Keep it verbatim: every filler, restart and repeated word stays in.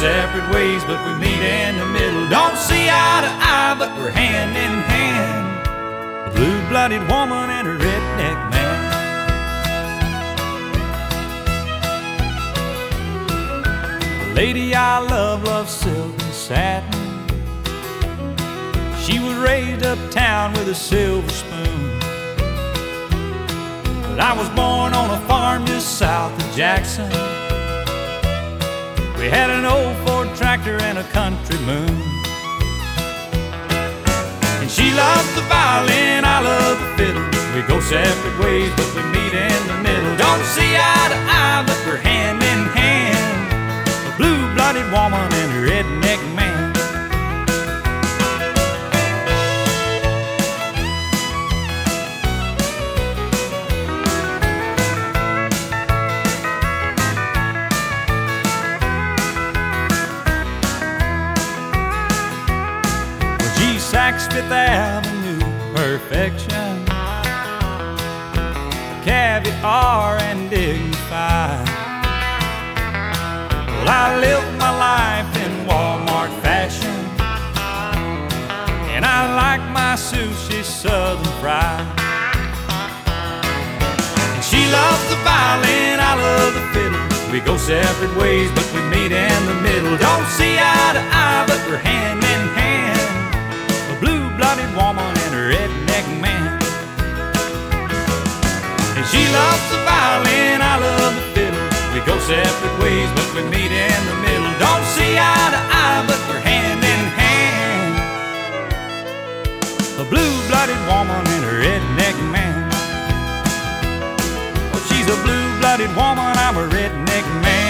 separate ways, but we meet in the middle. Don't see eye to eye, but we're hand in hand. A blue-blooded woman and a redneck man. The lady I love loves silk and satin. She was raised uptown with a silver spoon, but I was born on a farm just south of Jackson. We had an old Ford tractor and a country moon. And she loves the violin, I love the fiddle. We go separate ways, but we meet in the middle. Don't see eye to eye, but we're hand in hand. A blue-blooded woman and a redneck man. Saks Fifth Avenue perfection, caviar and dignified. Well, I live my life in Walmart fashion, and I like my sushi southern fried. And she loves the violin, I love the fiddle. We go separate ways, but we meet in the middle. Don't see eye to eye, but we're hand in hand. Blue-blooded woman and a redneck man. And she loves the violin, I love the fiddle. We go separate ways, but we meet in the middle. Don't see eye to eye, but we're hand in hand. A blue-blooded woman and a redneck man. Well, she's a blue-blooded woman, I'm a redneck man.